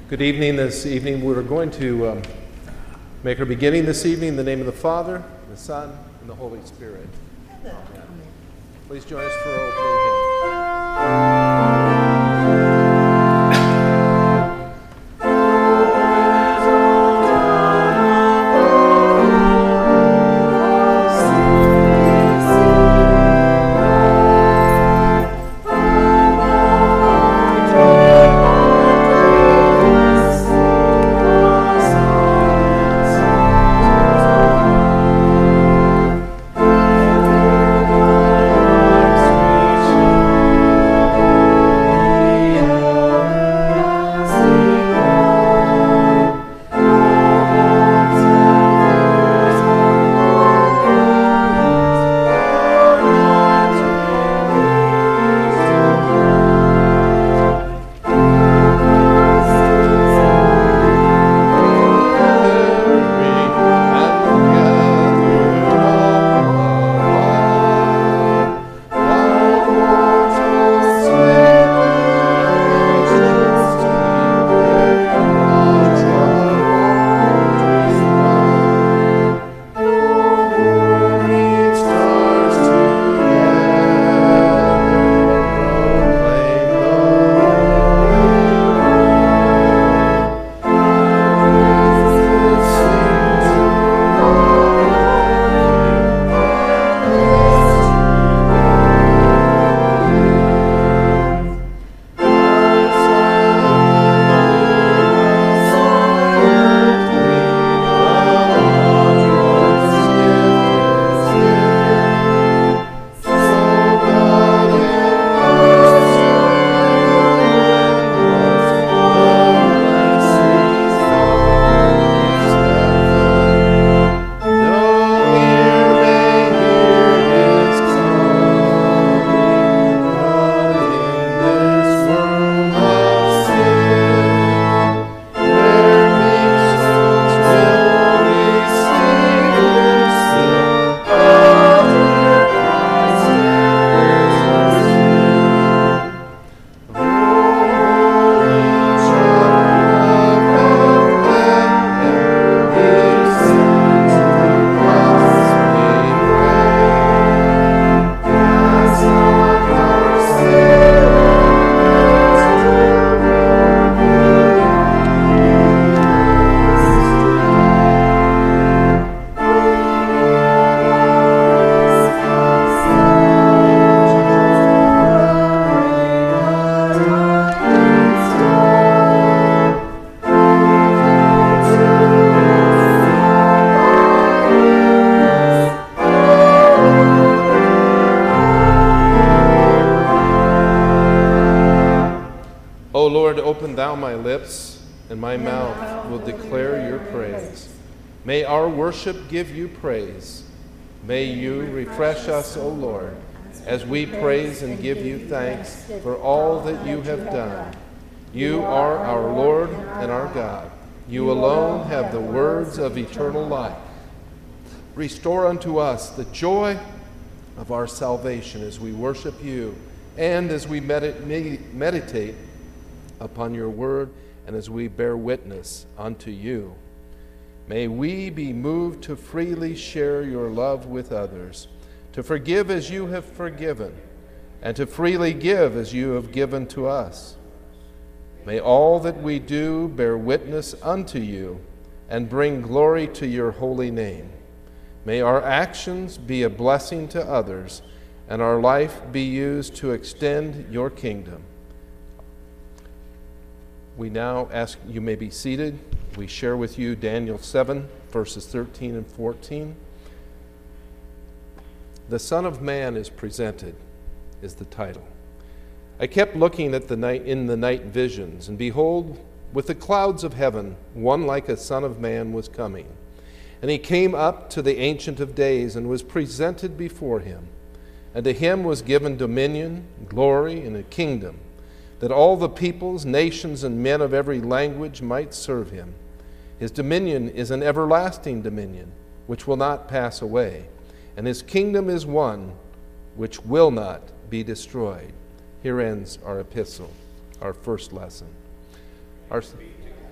Good evening. This evening we're going to make our beginning this evening in the name of the Father, the Son, and the Holy Spirit. Amen. Please join us for our opening hymn. Open thou my lips, and my mouth will declare your praise. May our worship give you praise. May you refresh us, O Lord, as we praise and give you thanks for all that you have done. You are our Lord and our God. You alone have the words of eternal life. Restore unto us the joy of our salvation as we worship you and as we meditate upon your word, and as we bear witness unto you. May we be moved to freely share your love with others, to forgive as you have forgiven, and to freely give as you have given to us. May all that we do bear witness unto you and bring glory to your holy name. May our actions be a blessing to others, and our life be used to extend your kingdom. We now ask you may be seated. We share with you Daniel 7, verses 13 and 14. The Son of Man is presented, is the title. I kept looking at in the night visions, and behold, with the clouds of heaven, one like a Son of Man was coming. And he came up to the Ancient of Days and was presented before him. And to him was given dominion, glory, and a kingdom, that all the peoples, nations, and men of every language might serve him. His dominion is an everlasting dominion, which will not pass away, and his kingdom is one which will not be destroyed. Here ends our epistle, our first lesson.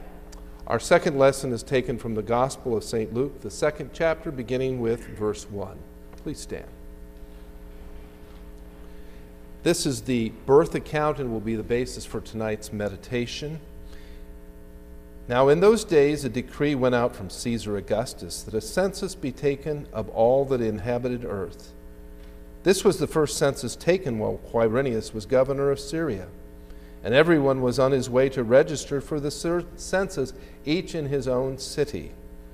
Our second lesson is taken from the Gospel of St. Luke, the second chapter, beginning with verse 1. Please stand. This is the birth account and will be the basis for tonight's meditation. Now, in those days, a decree went out from Caesar Augustus that a census be taken of all that inhabited earth. This was the first census taken while Quirinius was governor of Syria, and everyone was on his way to register for the census, each in his own city.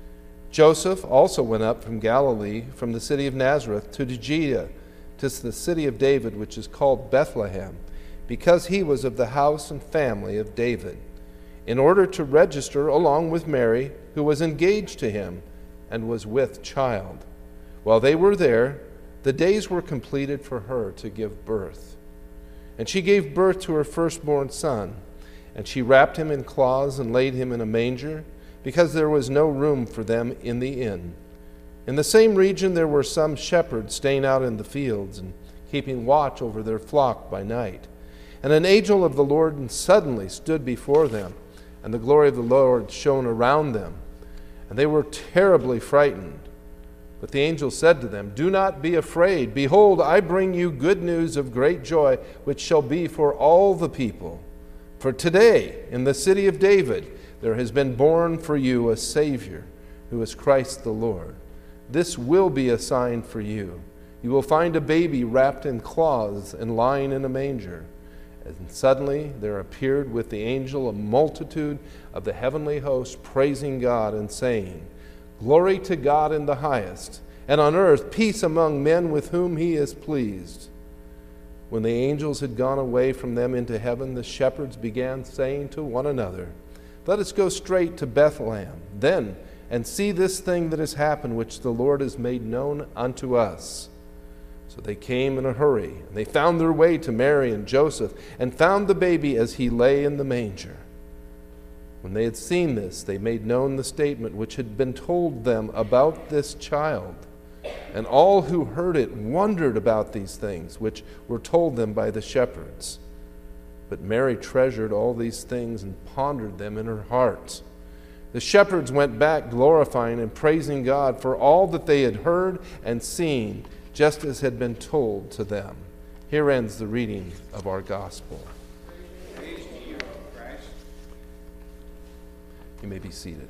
Joseph also went up from Galilee, from the city of Nazareth to Judea, to the city of David, which is called Bethlehem, because he was of the house and family of David, in order to register along with Mary, who was engaged to him and was with child. While they were there, the days were completed for her to give birth. And she gave birth to her firstborn son, and she wrapped him in cloths and laid him in a manger, because there was no room for them in the inn. In the same region there were some shepherds staying out in the fields and keeping watch over their flock by night. And an angel of the Lord suddenly stood before them, and the glory of the Lord shone around them, and they were terribly frightened. But the angel said to them, "Do not be afraid. Behold, I bring you good news of great joy, which shall be for all the people. For today, in the city of David, there has been born for you a Savior, who is Christ the Lord. This will be a sign for you. You will find a baby wrapped in cloths and lying in a manger." And suddenly there appeared with the angel a multitude of the heavenly host, praising God and saying, "Glory to God in the highest, and on earth peace among men with whom he is pleased." When the angels had gone away from them into heaven, the shepherds began saying to one another, "Let us go straight to Bethlehem, then, and see this thing that has happened, which the Lord has made known unto us." So they came in a hurry, and they found their way to Mary and Joseph, and found the baby as he lay in the manger. When they had seen this, they made known the statement which had been told them about this child. And all who heard it wondered about these things which were told them by the shepherds. But Mary treasured all these things and pondered them in her heart. The shepherds went back glorifying and praising God for all that they had heard and seen, just as had been told to them. Here ends the reading of our gospel. Praise to you, Christ. You may be seated.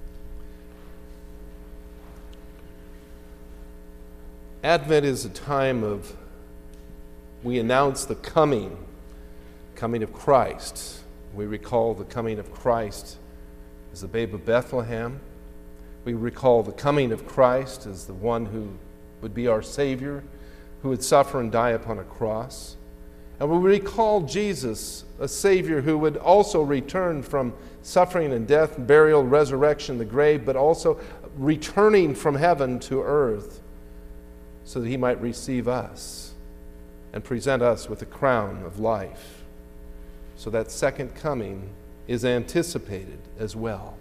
Advent is a time of, we announce the coming of Christ. We recall the coming of Christ as the babe of Bethlehem. We recall the coming of Christ as the one who would be our Savior, who would suffer and die upon a cross. And we recall Jesus, a Savior who would also return from suffering and death, burial, resurrection, the grave, but also returning from heaven to earth so that he might receive us and present us with a crown of life. So that second coming is anticipated as well.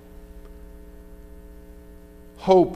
Hope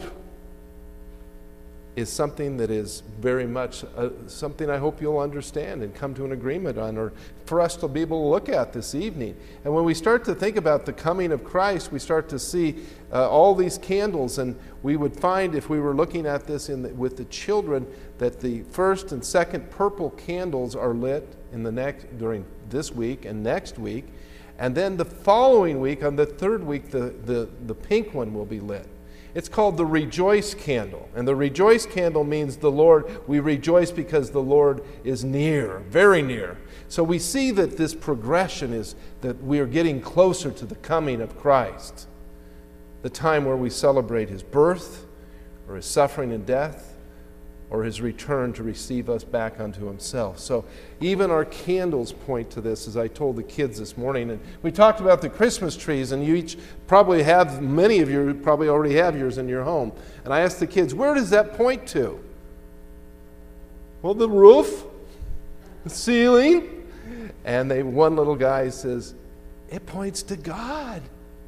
is something that is very much something I hope you'll understand and come to an agreement on, or for us to be able to look at this evening. And when we start to think about the coming of Christ, we start to see all these candles, and we would find, if we were looking at this with the children, that the first and second purple candles are lit during this week and next week, and then the following week, on the third week, the pink one will be lit. It's called the Rejoice Candle. And the Rejoice Candle means the Lord, we rejoice because the Lord is near, very near. So we see that this progression is that we are getting closer to the coming of Christ. The time where we celebrate his birth, or his suffering and death, or his return to receive us back unto himself. So even our candles point to this, as I told the kids this morning. And we talked about the Christmas trees, and you each probably have, many of you probably already have yours in your home. And I asked the kids, where does that point to? Well, the roof, the ceiling. And one little guy says, it points to God.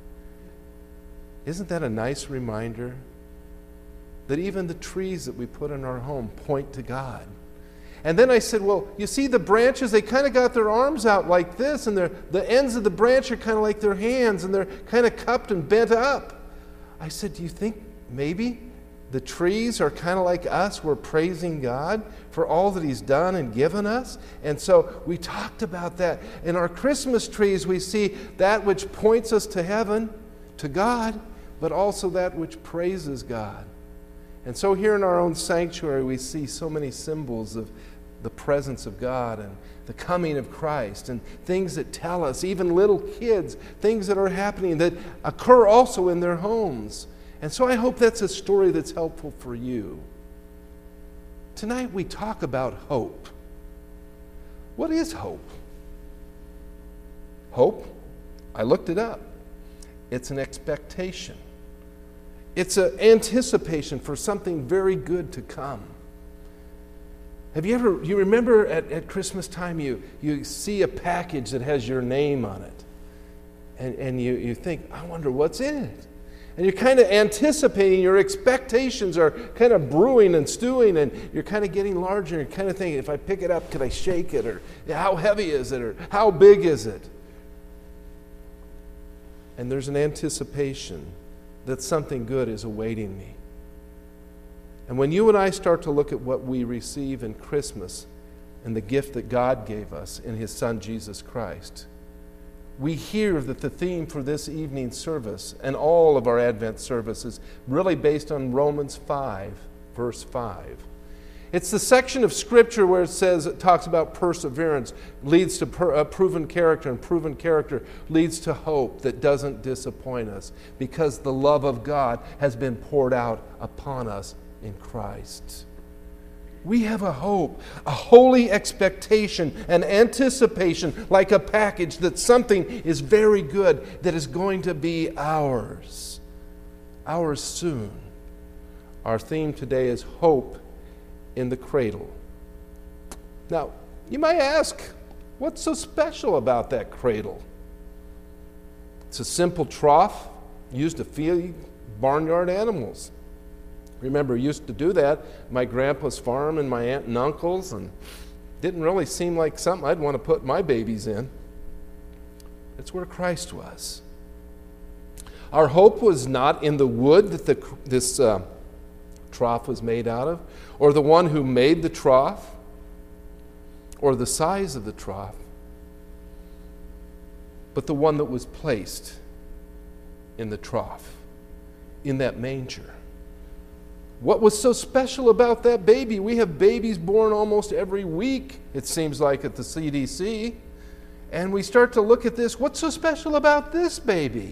Isn't that a nice reminder? That even the trees that we put in our home point to God. And then I said, well, you see the branches, they kind of got their arms out like this, and the ends of the branch are kind of like their hands, and they're kind of cupped and bent up. I said, do you think maybe the trees are kind of like us? We're praising God for all that He's done and given us. And so we talked about that. In our Christmas trees, we see that which points us to heaven, to God, but also that which praises God. And so here in our own sanctuary, we see so many symbols of the presence of God and the coming of Christ, and things that tell us, even little kids, things that are happening that occur also in their homes. And so I hope that's a story that's helpful for you. Tonight we talk about hope. What is hope? Hope, I looked it up. It's an expectation. It's an anticipation for something very good to come. You remember at Christmas time, you see a package that has your name on it. And you think, I wonder what's in it. And you're kind of anticipating, your expectations are kind of brewing and stewing, and you're kind of getting larger. And you're kind of thinking, if I pick it up, could I shake it? Or how heavy is it? Or how big is it? And there's an anticipation that something good is awaiting me. And when you and I start to look at what we receive in Christmas and the gift that God gave us in His Son, Jesus Christ, we hear that the theme for this evening's service and all of our Advent service is really based on Romans 5, verse 5. It's the section of Scripture where it talks about perseverance leads to proven character, and proven character leads to hope that doesn't disappoint us because the love of God has been poured out upon us in Christ. We have a hope, a holy expectation, an anticipation, like a package that something is very good that is going to be ours. Ours soon. Our theme today is hope in the cradle. Now, you might ask, what's so special about that cradle? It's a simple trough used to feed barnyard animals. Remember, used to do that, my grandpa's farm and my aunt and uncles, and didn't really seem like something I'd want to put my babies in. It's where Christ was. Our hope was not in the wood that this trough was made out of, or the one who made the trough, or the size of the trough, but the one that was placed in the trough, in that manger. What was so special about that baby? We have babies born almost every week, it seems like, at the CDC. And we start to look at this. What's so special about this baby?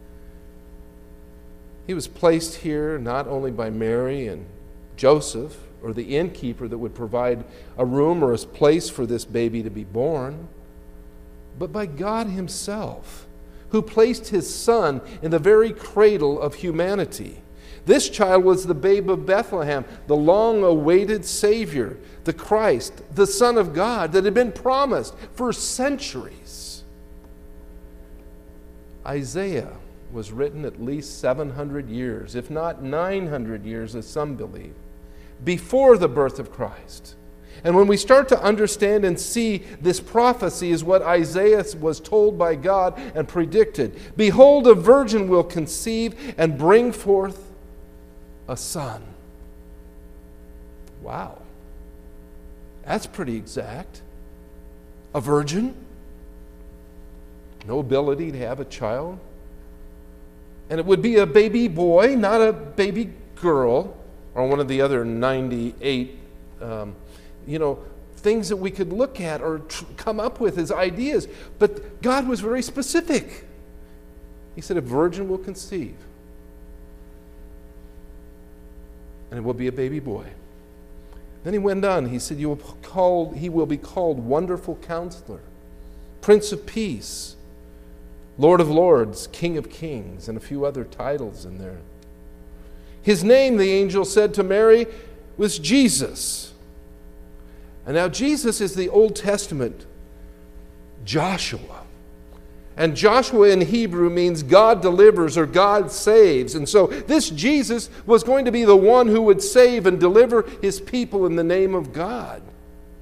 He was placed here not only by Mary and Joseph, or the innkeeper that would provide a room or a place for this baby to be born, but by God Himself, who placed His Son in the very cradle of humanity. This child was the babe of Bethlehem, the long-awaited Savior, the Christ, the Son of God that had been promised for centuries. Isaiah was written at least 700 years, if not 900 years, as some believe, before the birth of Christ. And when we start to understand and see this prophecy is what Isaiah was told by God and predicted. Behold, a virgin will conceive and bring forth a son. Wow. That's pretty exact. A virgin? No ability to have a child? And it would be a baby boy, not a baby girl, or one of the other 98 things that we could look at or come up with as ideas. But God was very specific. He said, a virgin will conceive. And it will be a baby boy. Then he went on. He said, he will be called Wonderful Counselor, Prince of Peace, Lord of Lords, King of Kings, and a few other titles in there. His name, the angel said to Mary, was Jesus. And now Jesus is the Old Testament Joshua. And Joshua in Hebrew means God delivers or God saves. And so this Jesus was going to be the one who would save and deliver His people in the name of God.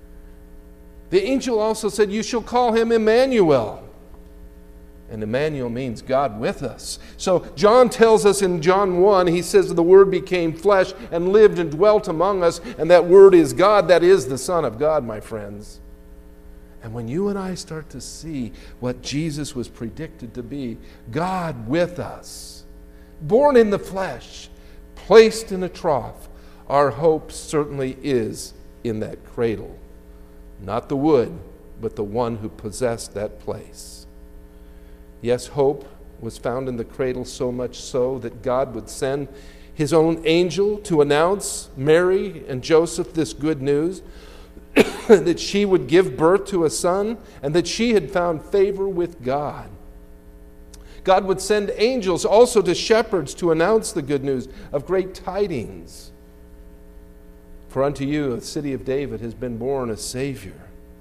The angel also said, "You shall call him Emmanuel." And Emmanuel means God with us. So John tells us in John 1, he says, "The Word became flesh and lived and dwelt among us." And that Word is God. That is the Son of God, my friends. And when you and I start to see what Jesus was predicted to be, God with us, born in the flesh, placed in a trough, our hope certainly is in that cradle. Not the wood, but the one who possessed that place. Yes, hope was found in the cradle, so much so that God would send his own angel to announce Mary and Joseph this good news, that she would give birth to a son and that she had found favor with God. God would send angels also to shepherds to announce the good news of great tidings. For unto you, a city of David, has been born a Savior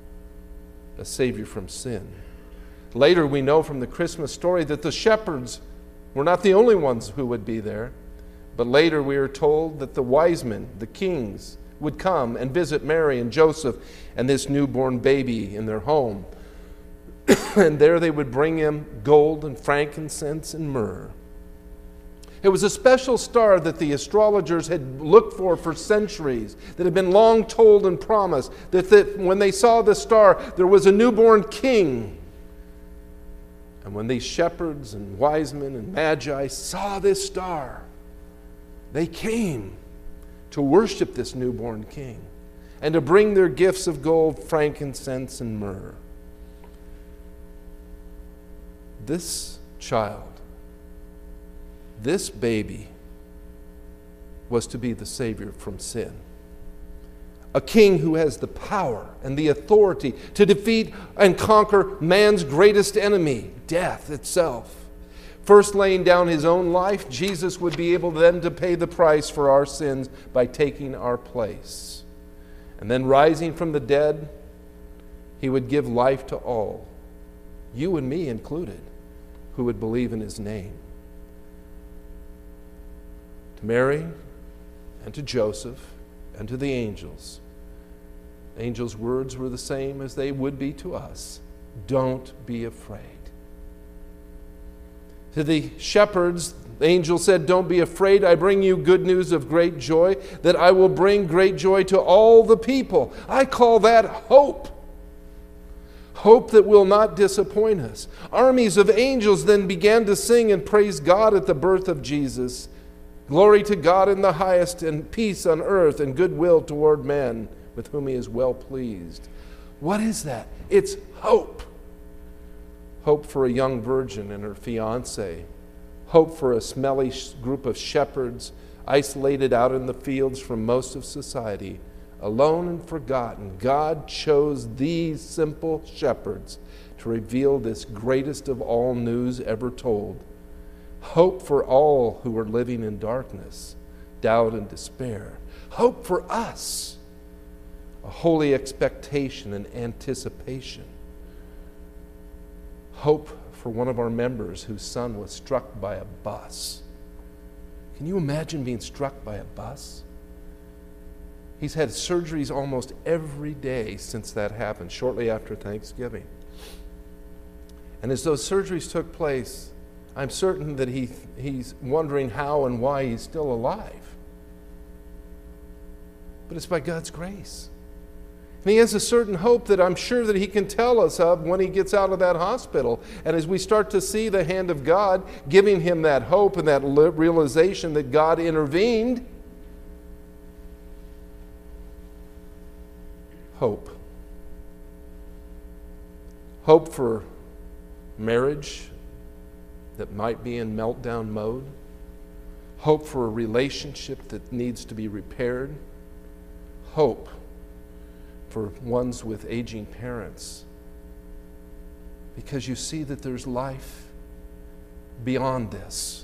from sin. Later, we know from the Christmas story that the shepherds were not the only ones who would be there, but later we are told that the wise men, the kings, would come and visit Mary and Joseph and this newborn baby in their home. And there they would bring him gold and frankincense and myrrh. It was a special star that the astrologers had looked for centuries, that had been long told and promised, that when they saw the star, there was a newborn king. And when these shepherds and wise men and magi saw this star, they came to worship this newborn king and to bring their gifts of gold, frankincense, and myrrh. This child, this baby, was to be the Savior from sin. A king who has the power and the authority to defeat and conquer man's greatest enemy, death itself. First laying down his own life, Jesus would be able then to pay the price for our sins by taking our place. And then rising from the dead, he would give life to all, you and me included, who would believe in his name. To Mary and to Joseph and to the angels, angels' words were the same as they would be to us. Don't be afraid. To the shepherds, the angel said, "Don't be afraid. I bring you good news of great joy, that I will bring great joy to all the people." I call that hope. Hope that will not disappoint us. Armies of angels then began to sing and praise God at the birth of Jesus. Glory to God in the highest, and peace on earth, and goodwill toward men, with whom he is well pleased. What is that? It's hope. Hope for a young virgin and her fiancé. Hope for a smelly group of shepherds isolated out in the fields from most of society, alone and forgotten. God chose these simple shepherds to reveal this greatest of all news ever told. Hope for all who are living in darkness, doubt, and despair. Hope for us, a holy expectation and anticipation. Hope for one of our members whose son was struck by a bus. Can you imagine being struck by a bus? He's had surgeries almost every day since that happened, shortly after Thanksgiving. And as those surgeries took place, I'm certain that he's wondering how and why he's still alive. But it's by God's grace. And he has a certain hope that I'm sure that he can tell us of when he gets out of that hospital. And as we start to see the hand of God giving him that hope and that realization that God intervened, hope. Hope for marriage that might be in meltdown mode. Hope for a relationship that needs to be repaired. Hope for ones with aging parents. Because you see that there's life beyond this.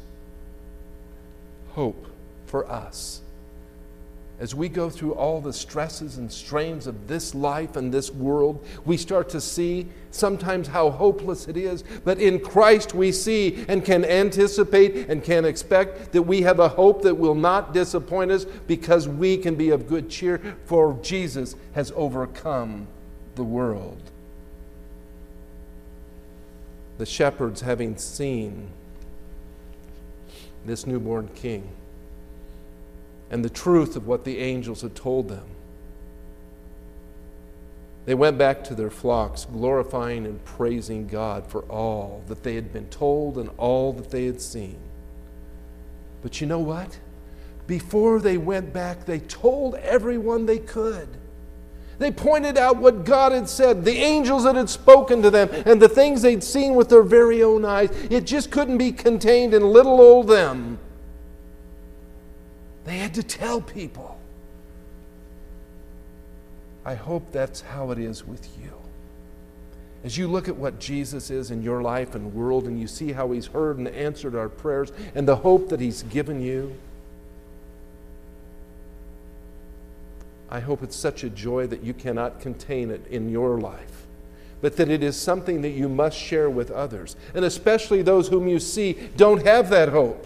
Hope for us. As we go through all the stresses and strains of this life and this world, we start to see sometimes how hopeless it is. But in Christ we see and can anticipate and can expect that we have a hope that will not disappoint us, because we can be of good cheer, for Jesus has overcome the world. The shepherds, having seen this newborn king and the truth of what the angels had told them, they went back to their flocks, glorifying and praising God for all that they had been told and all that they had seen. But you know what? Before they went back, they told everyone they could. They pointed out what God had said, the angels that had spoken to them, and the things they'd seen with their very own eyes. It just couldn't be contained in little old them. They had to tell people. I hope that's how it is with you. As you look at what Jesus is in your life and world, and you see how He's heard and answered our prayers, and the hope that He's given you, I hope it's such a joy that you cannot contain it in your life, but that it is something that you must share with others, and especially those whom you see don't have that hope.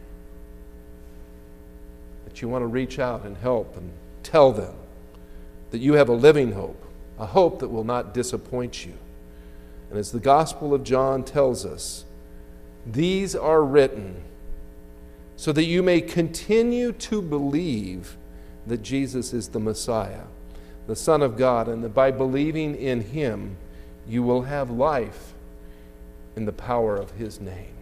That you want to reach out and help and tell them that you have a living hope, a hope that will not disappoint you. And as the Gospel of John tells us, these are written so that you may continue to believe that Jesus is the Messiah, the Son of God, and that by believing in Him, you will have life in the power of His name.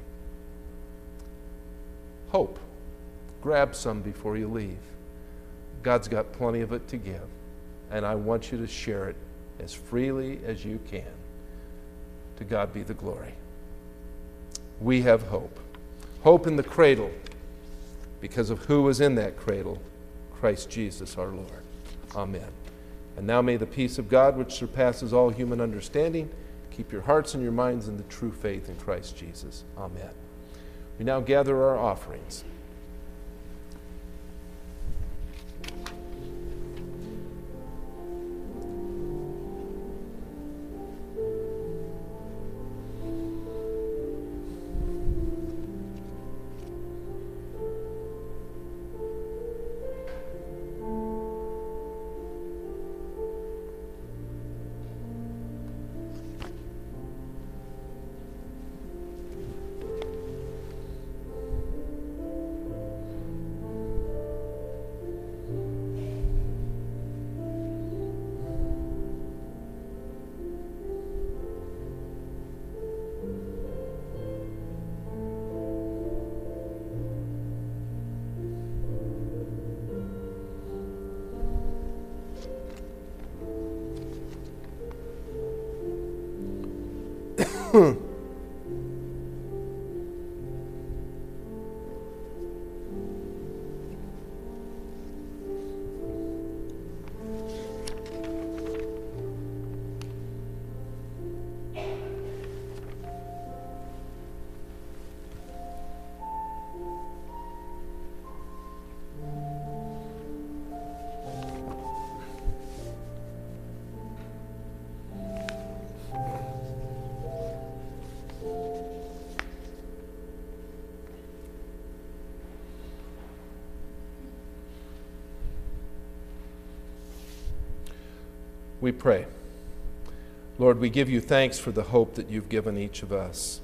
Hope. Grab some before you leave. God's got plenty of it to give, and I want you to share it as freely as you can. To God be the glory. We have hope. Hope in the cradle because of who is in that cradle, Christ Jesus our Lord. Amen. And now may the peace of God, which surpasses all human understanding, keep your hearts and your minds in the true faith in Christ Jesus. Amen. We now gather our offerings. We pray. Lord, we give you thanks for the hope that you've given each of us.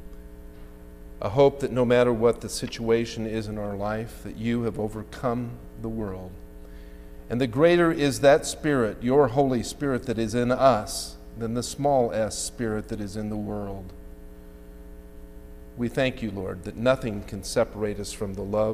A hope that no matter what the situation is in our life, that you have overcome the world. And the greater is that Spirit, your Holy Spirit that is in us, than the small s spirit that is in the world. We thank you, Lord, that nothing can separate us from the love,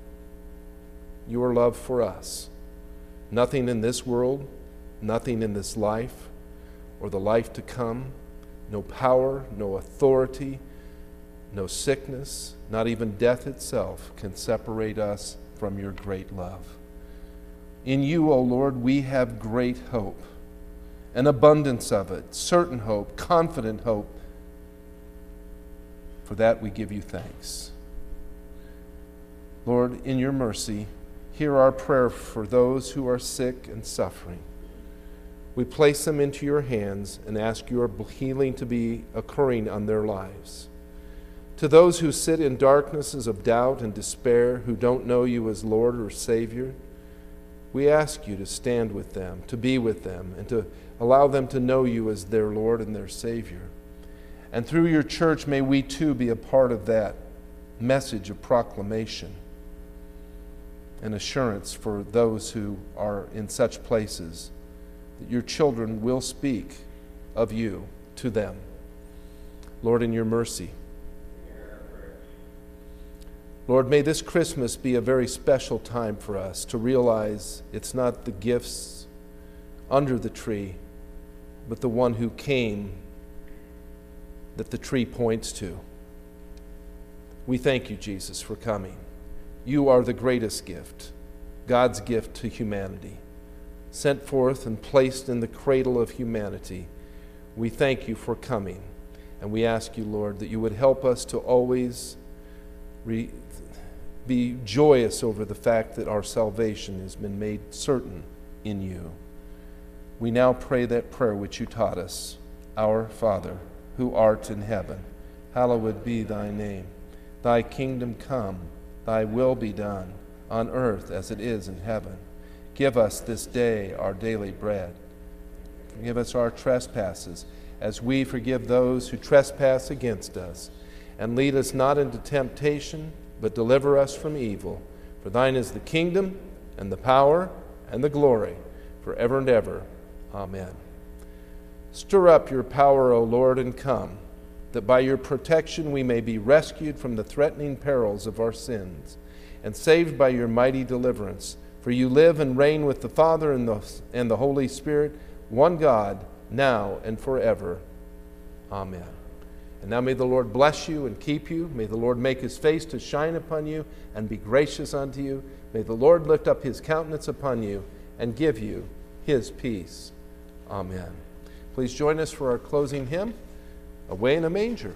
your love for us. Nothing in this world, nothing in this life or the life to come, no power, no authority, no sickness, not even death itself can separate us from your great love. In you, O Lord, we have great hope, an abundance of it, certain hope, confident hope. For that we give you thanks. Lord, in your mercy, hear our prayer for those who are sick and suffering. We place them into your hands and ask your healing to be occurring on their lives. To those who sit in darknesses of doubt and despair, who don't know you as Lord or Savior, we ask you to stand with them, to be with them, and to Allow them to know you as their Lord and their Savior. And through your church, may we too be a part of that message of proclamation and assurance for those who are in such places, that your children will speak of you to them. Lord, in your mercy. Lord, may this Christmas be a very special time for us to realize it's not the gifts under the tree, but the one who came that the tree points to. We thank you, Jesus, for coming. You are the greatest gift, God's gift to humanity, sent forth and placed in the cradle of humanity. We thank you for coming, and we ask you, Lord, that you would help us to always be joyous over the fact that our salvation has been made certain in you. We now pray that prayer which you taught us. Our Father, who art in heaven, hallowed be thy name. Thy kingdom come, thy will be done, on earth as it is in heaven. Give us this day our daily bread. Forgive us our trespasses, as we forgive those who trespass against us. And lead us not into temptation, but deliver us from evil. For thine is the kingdom, and the power, and the glory, forever and ever. Amen. Stir up your power, O Lord, and come, that by your protection we may be rescued from the threatening perils of our sins, and saved by your mighty deliverance. For you live and reign with the Father and the Holy Spirit, one God, now and forever. Amen. And now may the Lord bless you and keep you. May the Lord make his face to shine upon you and be gracious unto you. May the Lord lift up his countenance upon you and give you his peace. Amen. Please join us for our closing hymn, Away in a Manger.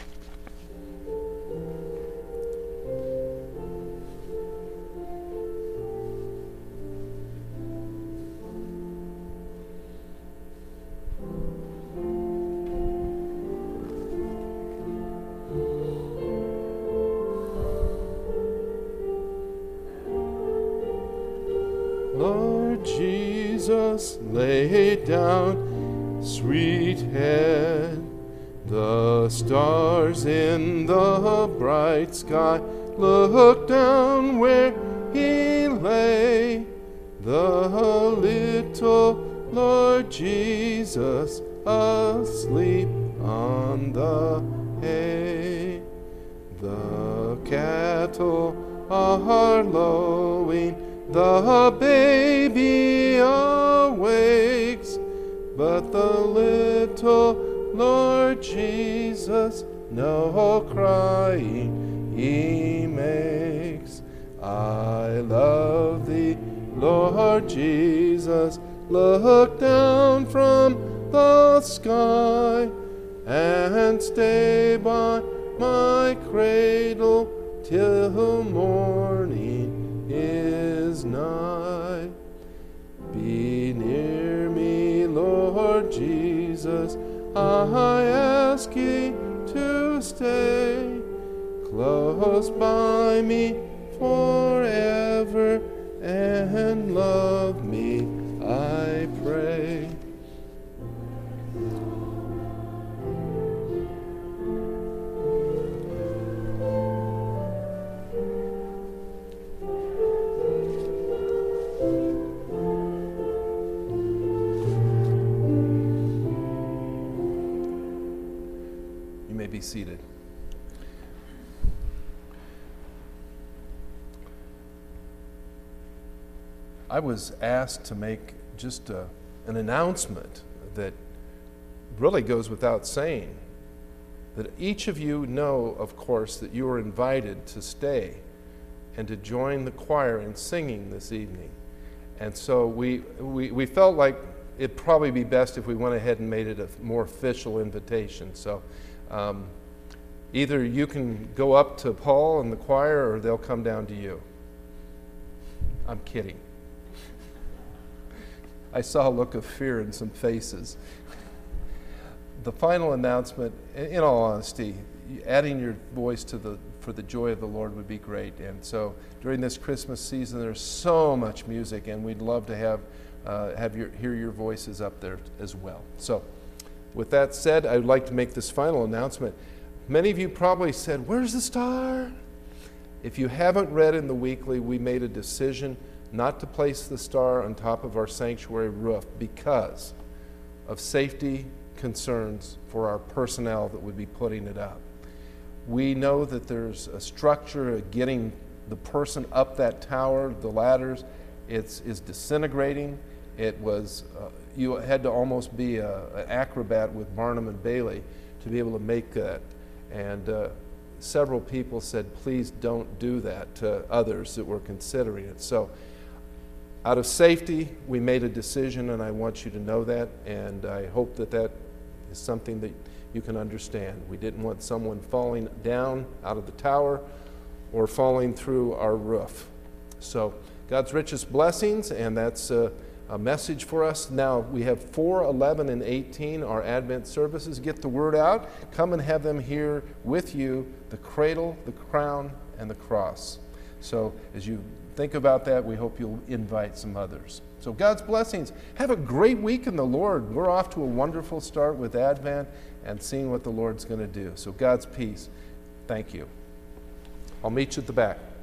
Lord Jesus, lay down, sweet head, the stars in the bright sky. Look down where he lay, the little Lord Jesus, asleep on the hay. The cattle are lowing, the baby awakes, but the little Lord Jesus no crying he makes. I love thee, Lord Jesus, look down from the sky and stay by my cradle till morning is nigh. Be near me, Lord Jesus, I ask ye to stay close by me forever and love me, I pray. Be seated. I was asked to make just an announcement that really goes without saying, that each of you know, of course, that you are invited to stay and to join the choir in singing this evening. And so we felt like it'd probably be best if we went ahead and made it a more official invitation. So either you can go up to Paul and the choir, or they'll come down to you. I'm kidding. I saw a look of fear in some faces. The final announcement, in all honesty, adding your voice to for the joy of the Lord would be great. And so during this Christmas season, there's so much music, and we'd love to have hear your voices up there as well. So with that said, I would like to make this final announcement. Many of you probably said, "Where's the star?" If you haven't read in the weekly, we made a decision not to place the star on top of our sanctuary roof because of safety concerns for our personnel that would be putting it up. We know that there's a structure of getting the person up that tower, the ladders, is disintegrating. It was, you had to almost be an acrobat with Barnum and Bailey to be able to make that. And several people said, please don't do that to others that were considering it. So out of safety, we made a decision, and I want you to know that, and I hope that that is something that you can understand. We didn't want someone falling down out of the tower or falling through our roof. So God's richest blessings, and that's a message for us. Now, we have 4, 11, and 18, our Advent services. Get the word out. Come and have them here with you, the cradle, the crown, and the cross. So as you think about that, we hope you'll invite some others. So God's blessings. Have a great week in the Lord. We're off to a wonderful start with Advent and seeing what the Lord's going to do. So God's peace. Thank you. I'll meet you at the back.